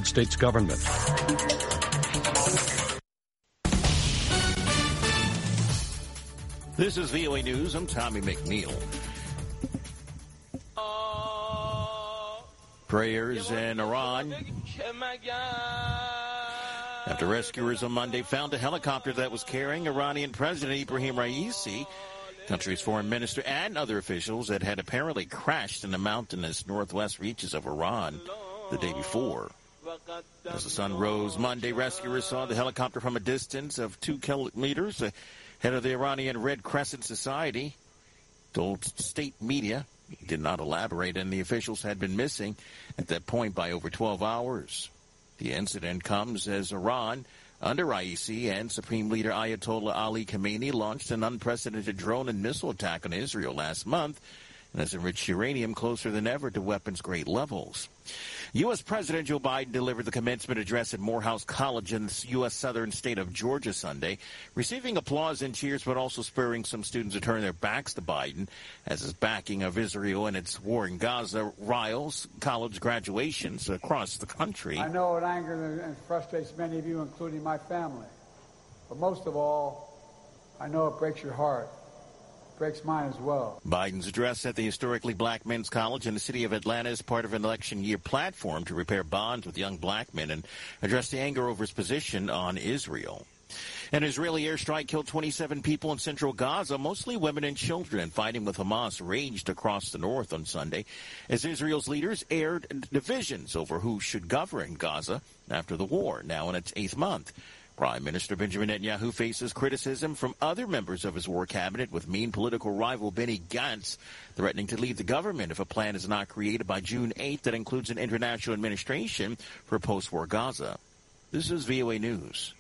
States government. This is VOA News. I'm Tommy McNeil. Prayers in Iran after rescuers on Monday found a helicopter that was carrying Iranian President Ibrahim Raisi, country's foreign minister, and other officials that had apparently crashed in the mountainous northwest reaches of Iran the day before. As the sun rose Monday, rescuers saw the helicopter from a distance of 2 kilometers. Head of the Iranian Red Crescent Society told state media he did not elaborate, and the officials had been missing at that point by over 12 hours. The incident comes as Iran, under Raisi and Supreme Leader Ayatollah Ali Khamenei, launched an unprecedented drone and missile attack on Israel last month and has enriched uranium closer than ever to weapons-grade levels. U.S. President Joe Biden delivered the commencement address at Morehouse College in the U.S. southern state of Georgia Sunday, receiving applause and cheers, but also spurring some students to turn their backs to Biden, as his backing of Israel and its war in Gaza riles college graduations across the country. I know it angers and frustrates many of you, including my family. But most of all, I know it breaks your heart. Breaks mine as well. Biden's address at the historically black men's college in the city of Atlanta is part of an election year platform to repair bonds with young black men and address the anger over his position on Israel. An Israeli airstrike killed 27 people in central Gaza, mostly women and children. Fighting with Hamas raged across the north on Sunday as Israel's leaders aired divisions over who should govern Gaza after the war, now in its 8th month. Prime Minister Benjamin Netanyahu faces criticism from other members of his war cabinet, with main political rival Benny Gantz threatening to leave the government if a plan is not created by June 8th that includes an international administration for post-war Gaza. This is VOA News.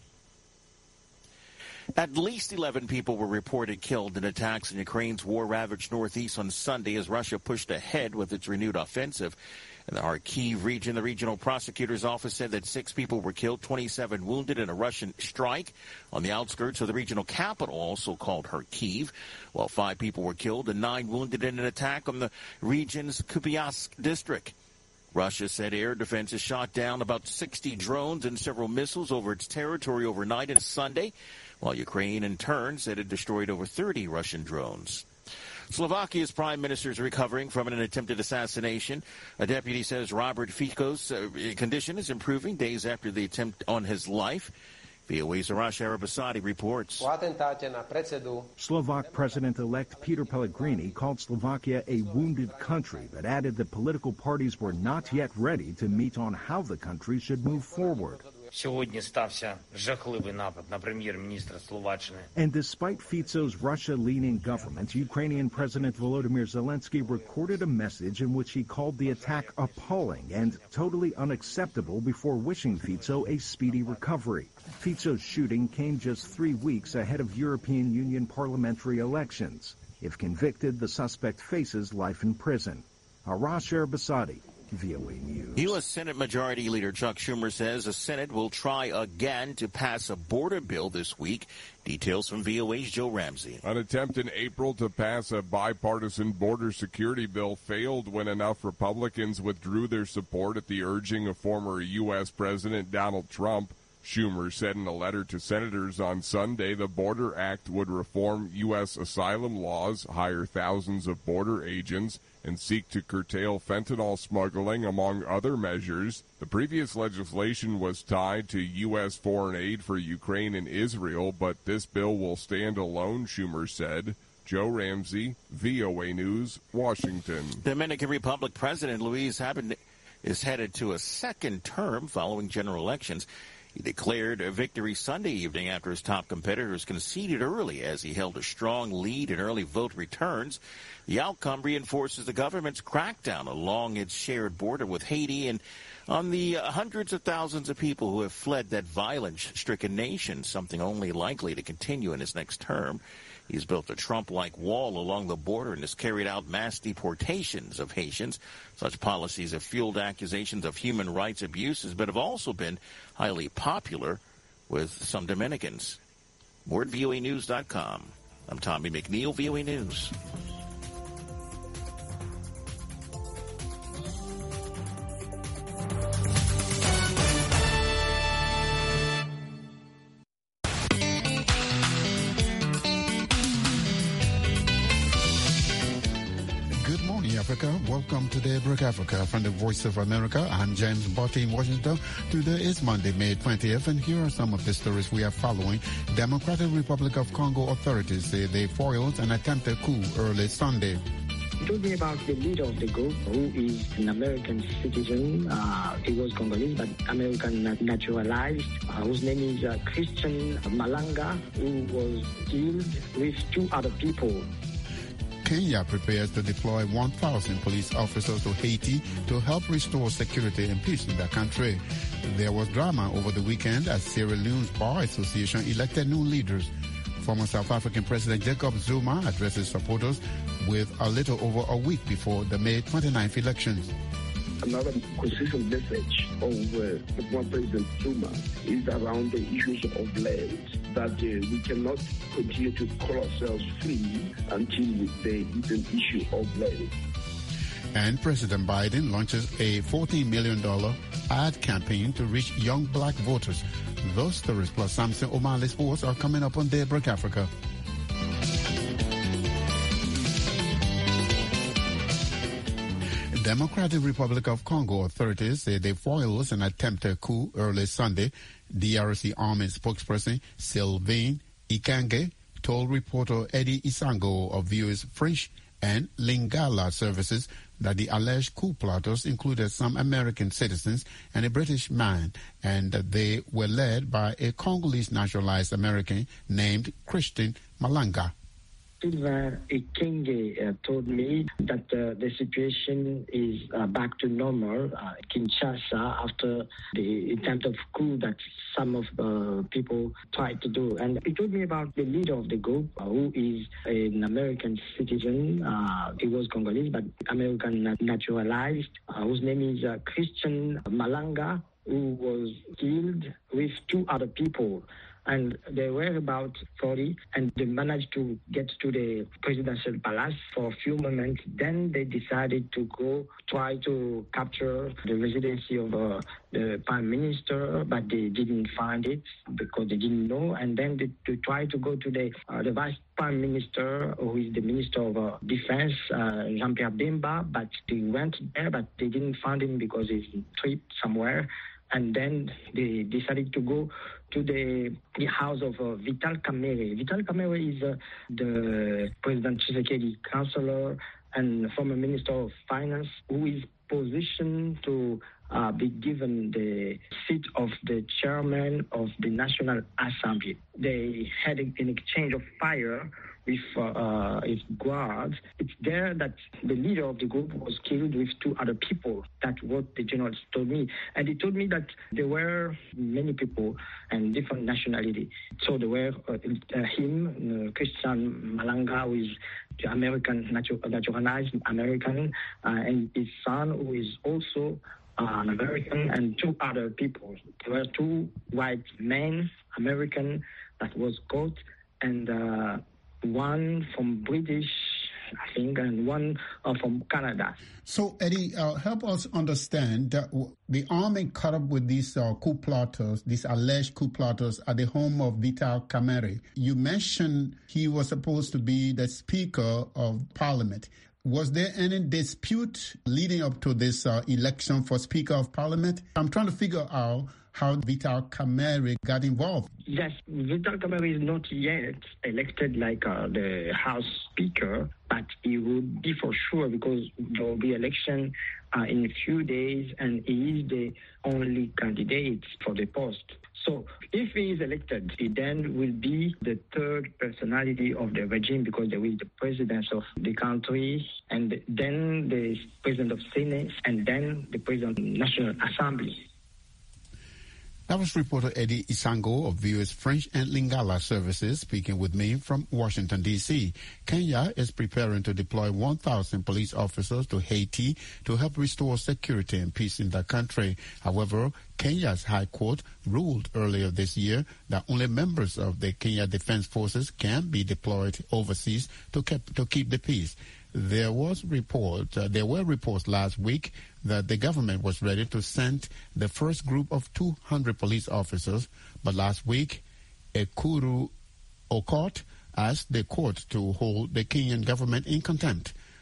At least 11 people were reported killed in attacks in Ukraine's war-ravaged northeast on Sunday as Russia pushed ahead with its renewed offensive. In the Kharkiv region, the regional prosecutor's office said that 6 people were killed, 27 wounded in a Russian strike on the outskirts of the regional capital, also called Kharkiv, while 5 people were killed and 9 wounded in an attack on the region's Kupiansk district. Russia said air defenses shot down about 60 drones and several missiles over its territory overnight and Sunday, while Ukraine in turn said it destroyed over 30 Russian drones. Slovakia's prime minister is recovering from an attempted assassination. A deputy says Robert Fico's condition is improving days after the attempt on his life. VOA's Arash Arabasadi reports. Slovak President-elect Peter Pellegrini called Slovakia a wounded country, but added that political parties were not yet ready to meet on how the country should move forward. And despite Fico's Russia-leaning government, Ukrainian President Volodymyr Zelensky recorded a message in which he called the attack appalling and totally unacceptable before wishing Fico a speedy recovery. Fico's shooting came just 3 weeks ahead of European Union parliamentary elections. If convicted, the suspect faces life in prison. Arash Arabasadi, VOA News. U.S. Senate Majority Leader Chuck Schumer says the Senate will try again to pass a border bill this week. Details from VOA's Joe Ramsey. An attempt in April to pass a bipartisan border security bill failed when enough Republicans withdrew their support at the urging of former U.S. President Donald Trump. Schumer said in a letter to senators on Sunday the Border Act would reform U.S. asylum laws, hire thousands of border agents, and seek to curtail fentanyl smuggling, among other measures. The previous legislation was tied to U.S. foreign aid for Ukraine and Israel, but this bill will stand alone, Schumer said. Joe Ramsey, VOA News, Washington. Dominican Republic President Luis Abinader is headed to a second term following general elections. He declared a victory Sunday evening after his top competitors conceded early as he held a strong lead in early vote returns. The outcome reinforces the government's crackdown along its shared border with Haiti and on the hundreds of thousands of people who have fled that violence-stricken nation, something only likely to continue in his next term. He's built a Trump-like wall along the border and has carried out mass deportations of Haitians. Such policies have fueled accusations of human rights abuses, but have also been highly popular with some Dominicans. More at voanews.com. I'm Tommy McNeil, VOA News. Africa. Welcome to Daybreak Africa from the Voice of America. I'm James Botti in Washington. Today is Monday, May 20th, and here are some of the stories we are following. Democratic Republic of Congo authorities say they foiled an attempted coup early Sunday. He told me about the leader of the group, who is an American citizen. He was Congolese, but American naturalized, whose name is Christian Malanga, who was killed with 2 other people. Kenya prepares to deploy 1,000 police officers to Haiti to help restore security and peace in the country. There was drama over the weekend as Sierra Leone's Bar Association elected new leaders. Former South African President Jacob Zuma addresses supporters with a little over a week before the May 29th elections. Another consistent message of former President Zuma is around the issues of land, that we cannot continue to call ourselves free until there is an issue of land. And President Biden launches a $14 million ad campaign to reach young black voters. Those stories plus Samson O'Malley Sports are coming up on Daybreak Africa. Democratic Republic of Congo authorities say they foiled an attempted coup early Sunday. DRC Army spokesperson Sylvain Ikange told reporter Eddie Isango of VOA's French and Lingala services that the alleged coup plotters included some American citizens and a British man, and that they were led by a Congolese naturalized American named Christian Malanga. Sylvain Ikange told me that the situation is back to normal in Kinshasa after the attempt of coup that some of the people tried to do. And he told me about the leader of the group, who is an American citizen. He was Congolese, but American naturalized, whose name is Christian Malanga, who was killed with 2 other people. And they were about 40, and they managed to get to the presidential palace for a few moments. Then they decided to go try to capture the residency of the prime minister, but they didn't find it because they didn't know. And then they tried to go to the vice prime minister, who is the minister of defense, Jean-Pierre Bemba, but they went there, but they didn't find him because he's on trip somewhere. And then they decided to go to the house of Vital Kamerhe. Vital Kamerhe is the President Tshisekedi counselor and former Minister of Finance, who is positioned to be given the seat of the chairman of the National Assembly. They had an exchange of fire with his guards. It's there that the leader of the group was killed with 2 other people. That's what the generals told me. And he told me that there were many people and different nationality. So there were him, Christian Malanga, who is the American, naturalized American, and his son, who is also an American, and 2 other people. There were 2 white men, American, that was caught, and one from British, I think, and one from Canada. So, Eddie, help us understand that the army caught up with these coup plotters, these alleged coup plotters, at the home of Vital Kamerhe. You mentioned he was supposed to be the Speaker of Parliament. Was there any dispute leading up to this election for Speaker of Parliament? I'm trying to figure out how Vital Kamerhe got involved. Yes, Vital Kamerhe is not yet elected like the House Speaker, but he would be for sure because there will be election in a few days, and he is the only candidate for the post. So if he is elected, he then will be the 3rd personality of the regime because there is the president of the country, and then the president of Senate, and then the president of the National Assembly. That was reporter Eddie Isango of VOA's French and Lingala services speaking with me from Washington, D.C. Kenya is preparing to deploy 1,000 police officers to Haiti to help restore security and peace in the country. However, Kenya's High Court ruled earlier this year that only members of the Kenya Defense Forces can be deployed overseas to keep the peace. There were reports last week that the government was ready to send the first group of 200 police officers, but last week, Ekuru Aukot asked the court to hold the Kenyan government in contempt.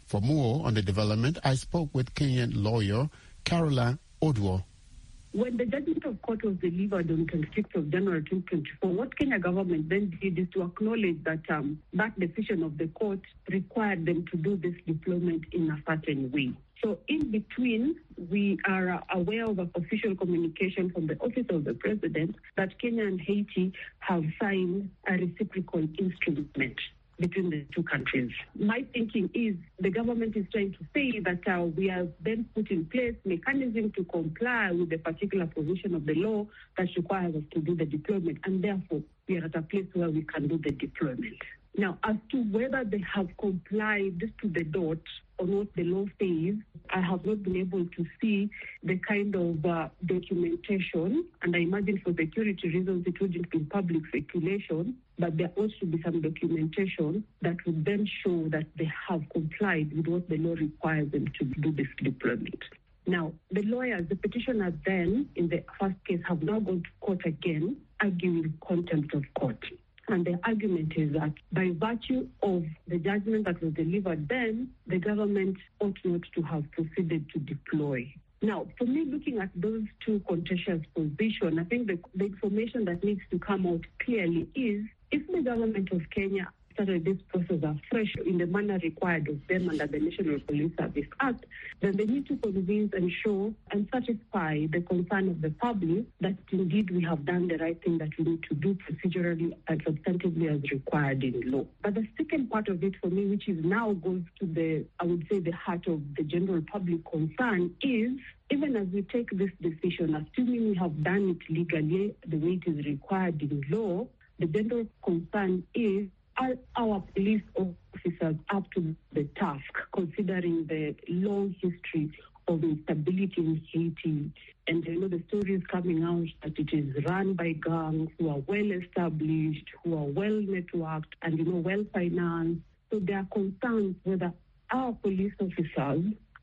For more on the development, I spoke with Kenyan lawyer Caroline Oduor. When the judgment of court was delivered on 26th of January 2024, what Kenya government then did is to acknowledge that that decision of the court required them to do this deployment in a certain way. So in between, we are aware of official communication from the Office of the President that Kenya and Haiti have signed a reciprocal instrument between the two countries. My thinking is the government is trying to say that we have then put in place mechanism to comply with the particular provision of the law that requires us to do the deployment, and therefore we are at a place where we can do the deployment. Now, as to whether they have complied to the dot on what the law says, I have not been able to see the kind of documentation, and I imagine for security reasons it wouldn't be public circulation, but there ought to be some documentation that would then show that they have complied with what the law requires them to do this deployment. Now, the lawyers, the petitioners then, in the first case, have now gone to court again, arguing contempt of court. And the argument is that by virtue of the judgment that was delivered then, the government ought not to have proceeded to deploy. Now, for me, looking at those two contentious positions, I think the information that needs to come out clearly is if the government of Kenya started this process afresh in the manner required of them under the National Police Service Act, then they need to convince and show and satisfy the concern of the public that indeed we have done the right thing that we need to do procedurally and substantively as required in law. But the second part of it for me, which is now goes to the heart of the general public concern, is even as we take this decision, assuming we have done it legally the way it is required in law, the general concern is, are our police officers up to the task, considering the long history of instability in Haiti? And the stories coming out that it is run by gangs who are well established, who are well networked, and well financed. So there are concerns whether our police officers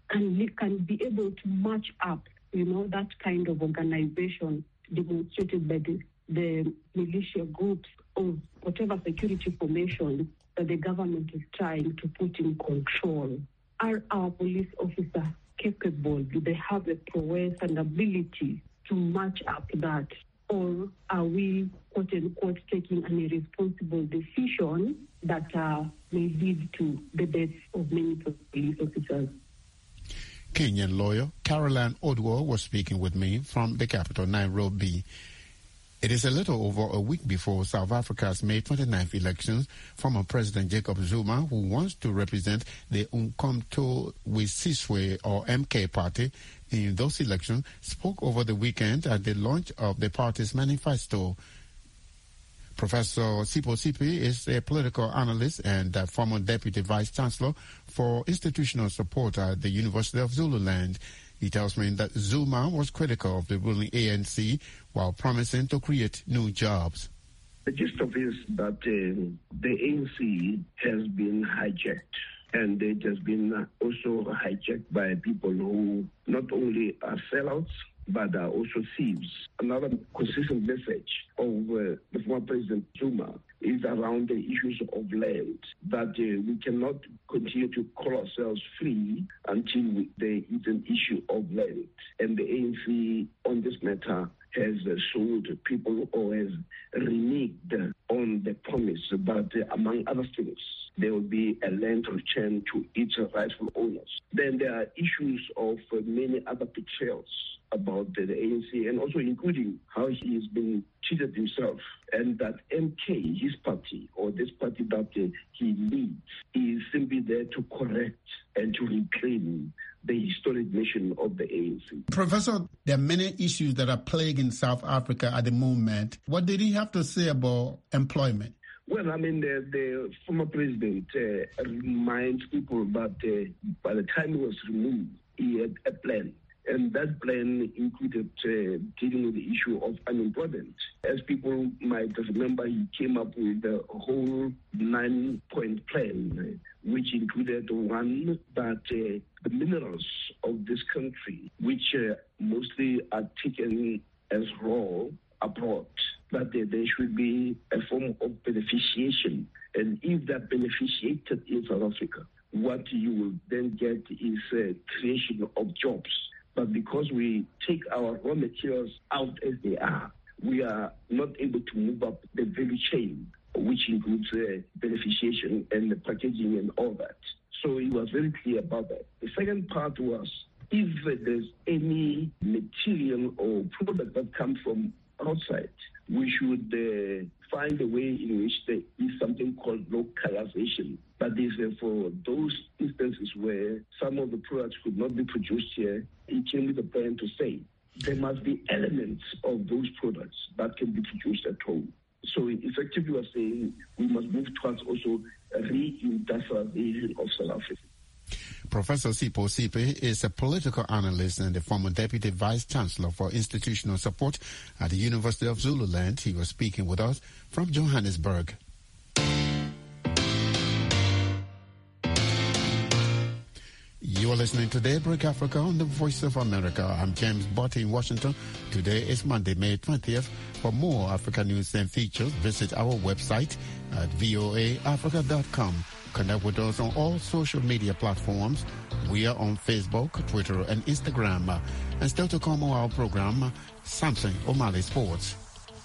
can be able to match up, that kind of organization demonstrated by the militia groups of whatever security formation that the government is trying to put in control. Are our police officers capable? Do they have the prowess and ability to match up that? Or are we, quote unquote, taking an irresponsible decision that may lead to the deaths of many police officers? Kenyan lawyer Caroline Oduor was speaking with me from the capital, Nairobi. It is a little over a week before South Africa's May 29th elections. Former President Jacob Zuma, who wants to represent the Umkhonto weSizwe or MK party in those elections, spoke over the weekend at the launch of the party's manifesto. Professor Sipho Sipi is a political analyst and former Deputy Vice Chancellor for Institutional Support at the University of Zululand. He tells me that Zuma was critical of the ruling ANC while promising to create new jobs. The gist of it is that the ANC has been hijacked, and it has been also hijacked by people who not only are sellouts, but are also thieves. Another consistent message of the former President Zuma is around the issues of land, that we cannot continue to call ourselves free until there is an issue of land. And the ANC on this matter has sold people or has reneged on the promise that, among other things, there will be a land return to its rightful owners. Then there are issues of many other betrayals about the ANC, and also including how he has been treated himself, and that MK, his party, or this party that he leads, is simply there to correct and to reclaim the historic mission of the ANC. Professor, there are many issues that are plaguing South Africa at the moment. What did he have to say about employment? Well, the former president reminds people that by the time he was removed, he had a plan. And that plan included dealing with the issue of unemployment. As people might remember, he came up with a whole 9-point plan, which included one, that the minerals of this country, which mostly are taken as raw abroad, that there should be a form of beneficiation. And if that beneficiated in South Africa, what you will then get is a creation of jobs. But because we take our raw materials out as they are, we are not able to move up the value chain, which includes beneficiation and the packaging and all that. So he was very clear about that. The second part was, if there's any material or product that comes from outside, we should find a way in which there is something called localization. That is, for those instances where some of the products could not be produced here, it came with a plan to say there must be elements of those products that can be produced at home. So effectively, we're saying we must move towards also a reindustrialization of South Africa. Professor Sipho Sipe is a political analyst and the former Deputy Vice Chancellor for Institutional Support at the University of Zululand. He was speaking with us from Johannesburg. You are listening to Daybreak Africa on the Voice of America. I'm James Botti in Washington. Today is Monday, May 20th. For more Africa news and features, visit our website at voaafrica.com. Connect with us on all social media platforms. We are on Facebook, Twitter, and Instagram. And still to come on our program, Samson O'Malley Sports.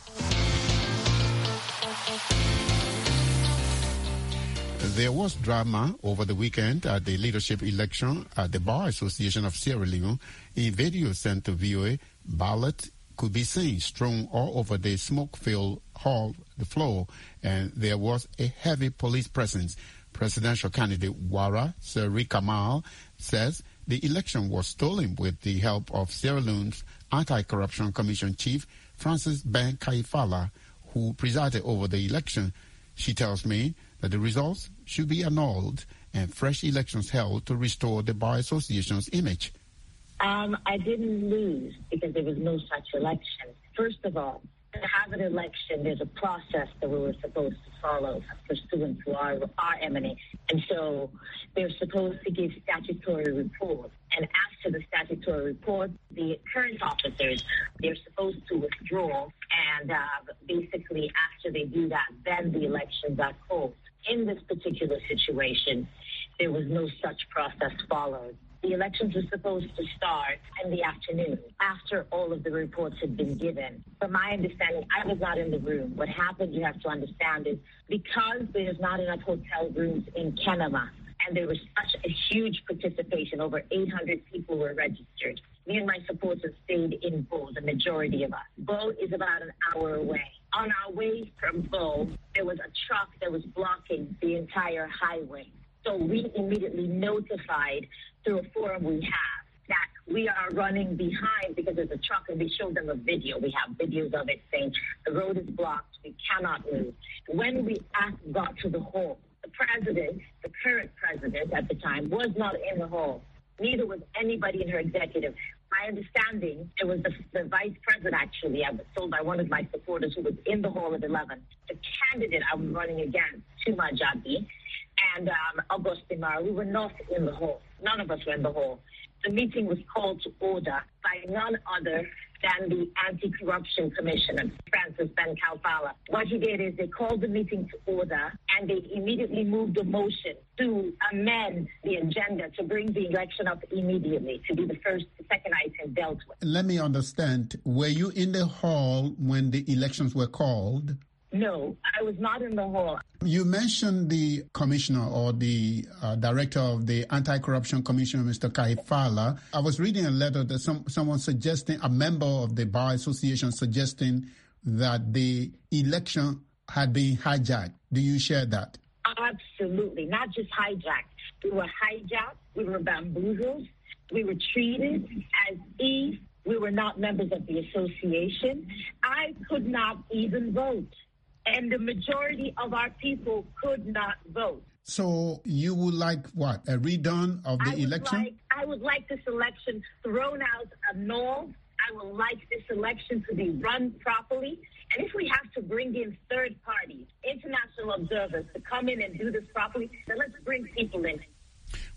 There was drama over the weekend at the leadership election at the Bar Association of Sierra Leone. In video sent to VOA, ballot could be seen strewn all over the smoke-filled hall, the floor, and there was a heavy police presence. Presidential candidate Wara Seri Kamal says the election was stolen with the help of Sierra Leone's Anti-Corruption Commission Chief Francis Ben Kaifala, who presided over the election. She tells me that the results should be annulled and fresh elections held to restore the Bar Association's image. I didn't lose because there was no such election. First of all, to have an election, there's a process that we were supposed to follow pursuant to our MNA. And so they're supposed to give statutory reports. And after the statutory report, the current officers, they're supposed to withdraw. And basically, after they do that, then the elections are called. In this particular situation, there was no such process followed. The elections were supposed to start in the afternoon after all of the reports had been given. From my understanding, I was not in the room. What happened, you have to understand, is because there's not enough hotel rooms in Kenema, and there was such a huge participation, over 800 people were registered. Me and my supporters stayed in Bo, the majority of us. Bo is about an hour away. On our way from Bo, there was a truck that was blocking the entire highway. So we immediately notified through a forum we have that we are running behind because there's a truck, and we showed them a video. We have videos of it saying the road is blocked, we cannot move. When we got to the hall, the president, the current president at the time, was not in the hall. Neither was anybody in her executive. My understanding, it was the vice president, actually. I was told by one of my supporters who was in the hall at 11. The candidate I was running against, Tuma Jabi, and Augustine Mara, we were not in the hall. None of us were in the hall. The meeting was called to order by none other than the Anti-Corruption Commissioner, Francis Ben Kaifala. What he did is they called the meeting to order, and they immediately moved a motion to amend the agenda to bring the election up immediately, to be the second item dealt with. Let me understand. Were you in the hall when the elections were called? No, I was not in the hall. You mentioned the commissioner or the director of the Anti-Corruption Commission, Mr. Kaifala. I was reading a letter that someone suggesting, a member of the Bar Association suggesting that the election had been hijacked. Do you share that? Absolutely. Not just hijacked. We were hijacked. We were bamboozled. We were treated as if we were not members of the association. I could not even vote. And the majority of our people could not vote. So you would like what? A redone of the election? I would like this election thrown out, annulled. I would like this election to be run properly. And if we have to bring in third parties, international observers to come in and do this properly, then let's bring people in.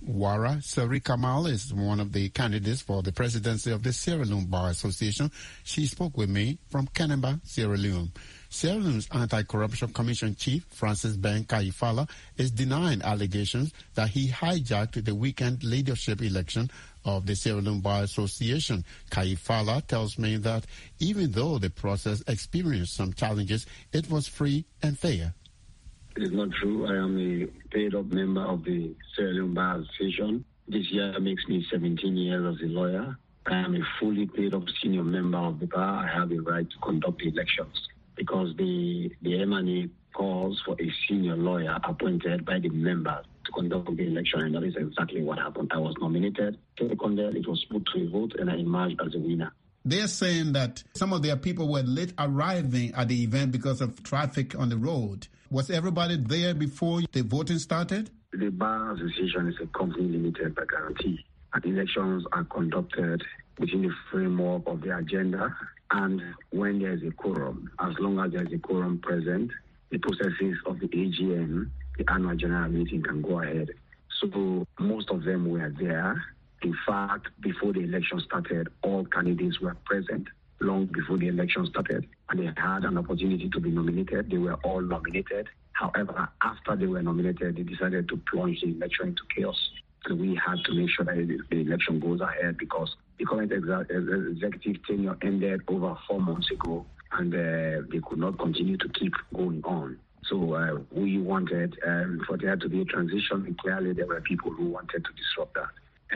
Wara Seri Kamal is one of the candidates for the presidency of the Sierra Leone Bar Association. She spoke with me from Keneba, Sierra Leone. Sierra Leone's Anti-Corruption Commission Chief, Francis Ben Kaifala, is denying allegations that he hijacked the weekend leadership election of the Sierra Leone Bar Association. Kaifala tells me that even though the process experienced some challenges, it was free and fair. It is not true. I am a paid-up member of the Sierra Leone Bar Association. This year makes me 17 years as a lawyer. I am a fully paid-up senior member of the bar. I have the right to conduct the elections because the M&A calls for a senior lawyer appointed by the members to conduct the election, and that is exactly what happened. I was nominated, seconded, it was put to a vote, and I emerged as a winner. They're saying that some of their people were late arriving at the event because of traffic on the road. Was everybody there before the voting started? The Bar Association is a company limited by guarantee, and elections are conducted within the framework of the agenda. And when there is a quorum, as long as there is a quorum present, the processes of the AGM, the annual general meeting, can go ahead. So most of them were there. In fact, before the election started, all candidates were present long before the election started, and they had an opportunity to be nominated. They were all nominated. However, after they were nominated, they decided to plunge the election into chaos. And we had to make sure that the election goes ahead because the current executive tenure ended over 4 months ago, and they could not continue to keep going on. So we wanted for there to be a transition, and clearly there were people who wanted to disrupt that.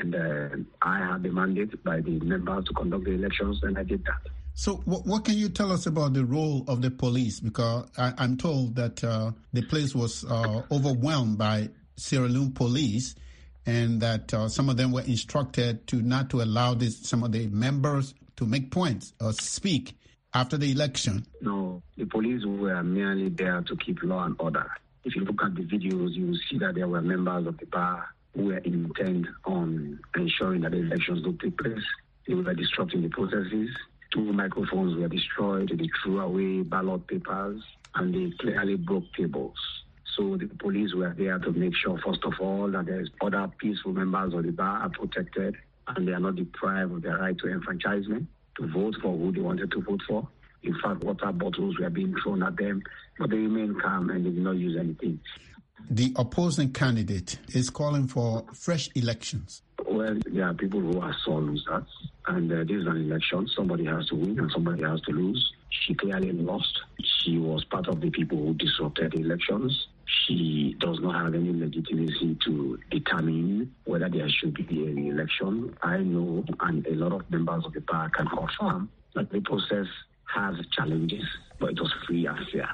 And I had the mandate by the members to conduct the elections, and I did that. So what can you tell us about the role of the police? Because I'm told that the place was overwhelmed by Sierra Leone police, and that some of them were instructed not to allow some of the members to make points or speak after the election. No, the police were merely there to keep law and order. If you look at the videos, you will see that there were members of the bar who were intent on ensuring that the elections don't take place. They were disrupting the processes. 2 microphones were destroyed. They threw away ballot papers, and they clearly broke tables. So the police were there to make sure, first of all, that there is other peaceful members of the bar are protected, and they are not deprived of their right to enfranchisement, to vote for who they wanted to vote for. In fact, water bottles were being thrown at them, but they remained calm and they did not use anything. The opposing candidate is calling for fresh elections. Well, there are people who are sore losers, and this is an election. Somebody has to win and somebody has to lose. She clearly lost. She was part of the people who disrupted the elections. She does not have any legitimacy to determine whether there should be an election. I know, and a lot of members of the bar can confirm, that the process has challenges, but it was free and fair.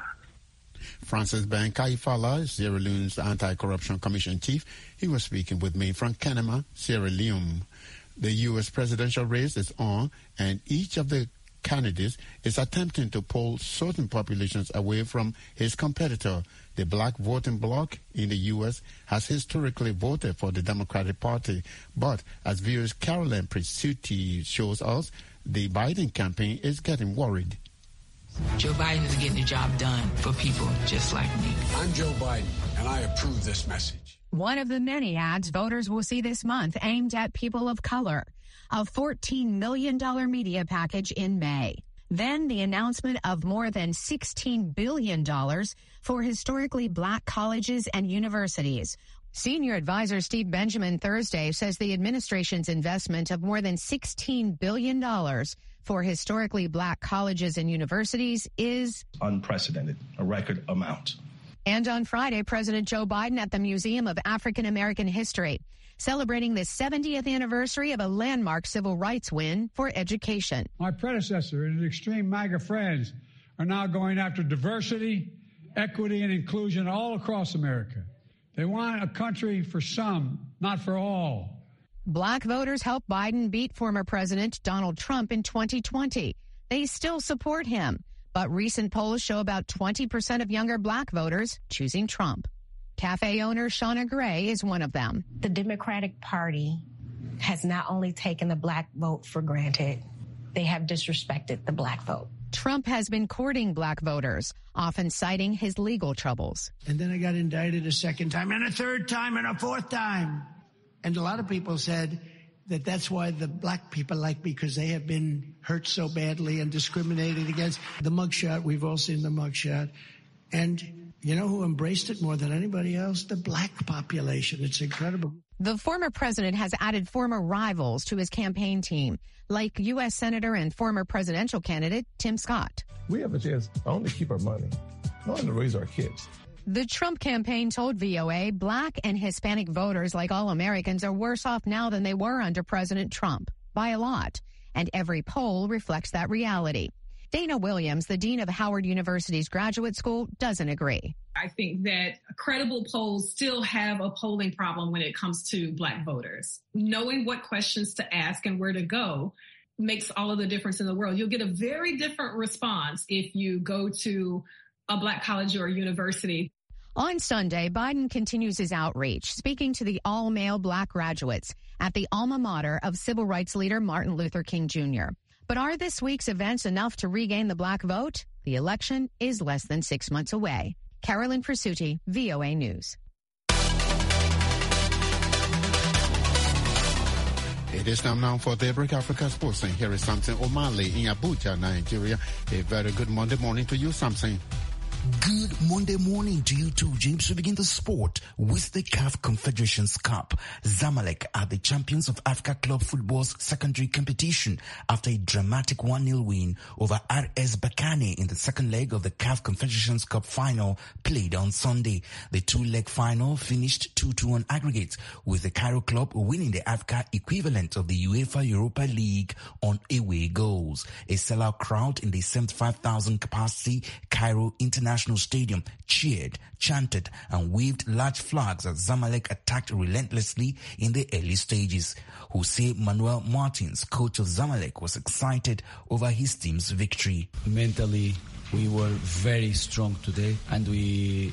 Francis Ben Kaifala, Sierra Leone's Anti-Corruption Commission Chief. He was speaking with me from Kenema, Sierra Leone. The U.S. presidential race is on, and each of the candidates is attempting to pull certain populations away from his competitor. The black voting bloc in the U.S. has historically voted for the Democratic Party, but as viewers Caroline Prisuti shows us, the Biden campaign is getting worried. Joe Biden is getting the job done for people just like me. I'm Joe Biden, and I approve this message. One of the many ads voters will see this month aimed at people of color. A $14 million media package in May. Then the announcement of more than $16 billion for historically black colleges and universities. Senior advisor Steve Benjamin Thursday says the administration's investment of more than $16 billion for historically black colleges and universities is unprecedented, a record amount. And on Friday, President Joe Biden at the Museum of African American History, celebrating the 70th anniversary of a landmark civil rights win for education. My predecessor and his extreme MAGA friends are now going after diversity, equity, and inclusion all across America. They want a country for some, not for all. Black voters helped Biden beat former President Donald Trump in 2020. They still support him, but recent polls show about 20% of younger black voters choosing Trump. Cafe owner Shauna Gray is one of them. The Democratic Party has not only taken the black vote for granted, they have disrespected the black vote. Trump has been courting black voters, often citing his legal troubles. And then I got indicted a second time, and a third time, and a fourth time. And a lot of people said that that's why the black people like me, because they have been hurt so badly and discriminated against. The mugshot, we've all seen the mugshot. And you know who embraced it more than anybody else? The black population. It's incredible. The former president has added former rivals to his campaign team, like U.S. Senator and former presidential candidate Tim Scott. We have a chance not only to keep our money, not only to raise our kids. The Trump campaign told VOA black and Hispanic voters, like all Americans, are worse off now than they were under President Trump, by a lot. And every poll reflects that reality. Dana Williams, the dean of Howard University's graduate school, doesn't agree. I think that credible polls still have a polling problem when it comes to black voters. Knowing what questions to ask and where to go makes all of the difference in the world. You'll get a very different response if you go to a black college or a university. On Sunday, Biden continues his outreach, speaking to the all-male black graduates at the alma mater of civil rights leader Martin Luther King Jr. But are this week's events enough to regain the black vote? The election is less than 6 months away. Carolyn Presutti, VOA News. It is time now for Daybreak Africa Sports, and here is Samson O'Malley in Abuja, Nigeria. A very good Monday morning to you, Samson. Good Monday morning to you too, James. We begin the sport with the CAF Confederations Cup. Zamalek are the champions of Africa Club Football's secondary competition after a dramatic 1-0 win over RS Berkane in the second leg of the CAF Confederations Cup final played on Sunday. The two-leg final finished 2-2 on aggregate, with the Cairo club winning the Africa equivalent of the UEFA Europa League on away goals. A sellout crowd in the 75,000 capacity Cairo International Stadium cheered, chanted, and waved large flags as Zamalek attacked relentlessly in the early stages. Jose Manuel Martins, coach of Zamalek, was excited over his team's victory. Mentally, we were very strong today, and we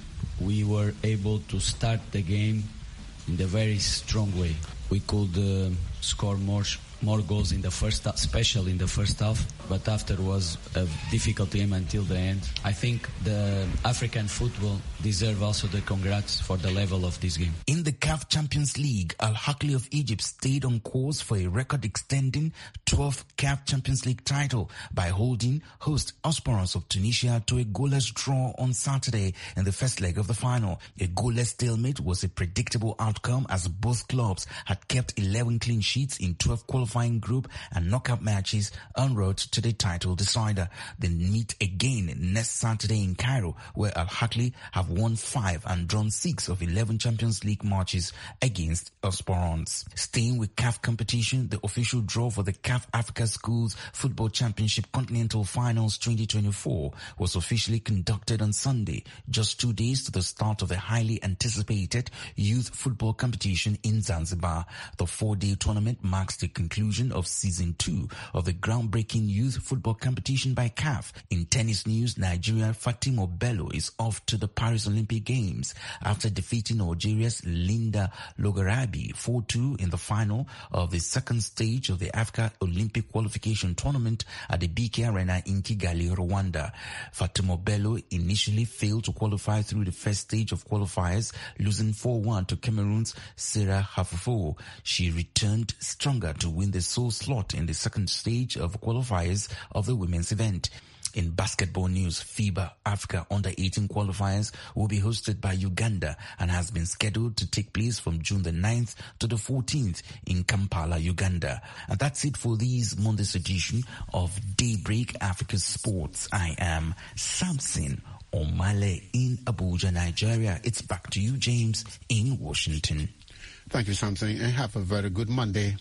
were able to start the game in a very strong way. We could score more goals in the first half, especially in the first half, but after was a difficult game until the end. I think the African football deserve also the congrats for the level of this game. In the CAF Champions League, Al Ahly of Egypt stayed on course for a record-extending 12th CAF Champions League title by holding host Esperance of Tunisia to a goalless draw on Saturday in the first leg of the final. A goalless stalemate was a predictable outcome as both clubs had kept 11 clean sheets in 12 qualifying group and knockout matches en route to the title decider. They meet again next Saturday in Cairo, where Al Ahly have won 5 and drawn 6 of 11 Champions League matches against Esperance. Staying with CAF competition, the official draw for the CAF Africa Schools Football Championship Continental Finals 2024 was officially conducted on Sunday, just 2 days to the start of the highly anticipated youth football competition in Zanzibar. The 4-day tournament marks the conclusion of season 2 of the groundbreaking youth football competition by CAF. In tennis news, Nigeria Fatima Bello is off to the Paris Olympic Games after defeating Algeria's Linda Logarabi 4-2 in the final of the second stage of the Africa Olympic qualification tournament at the BK Arena in Kigali, Rwanda. Fatima Bello initially failed to qualify through the first stage of qualifiers, losing 4-1 to Cameroon's Sarah Hafufo. She returned stronger to win the sole slot in the second stage of qualifiers of the women's event. In basketball news, FIBA Africa Under-18 qualifiers will be hosted by Uganda and has been scheduled to take place from June the 9th to the 14th in Kampala, Uganda. And that's it for this Monday's edition of Daybreak Africa Sports. I am Samson O'Malley in Abuja, Nigeria. It's back to you, James, in Washington. Thank you, Samson, and have a very good Monday.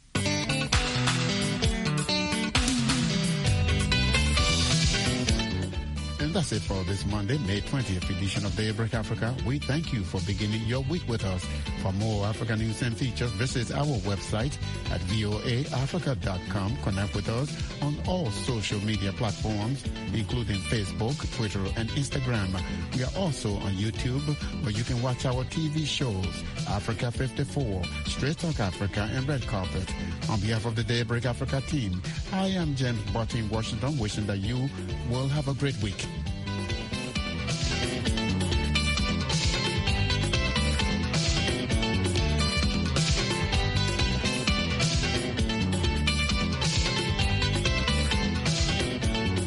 That's it for this Monday, May 20th edition of Daybreak Africa. We thank you for beginning your week with us. For more African news and features, visit our website at voaafrica.com. Connect with us on all social media platforms, including Facebook, Twitter, and Instagram. We are also on YouTube, where you can watch our TV shows, Africa 54, Straight Talk Africa, and Red Carpet. On behalf of the Daybreak Africa team, I am James Barty in Washington, wishing that you will have a great week.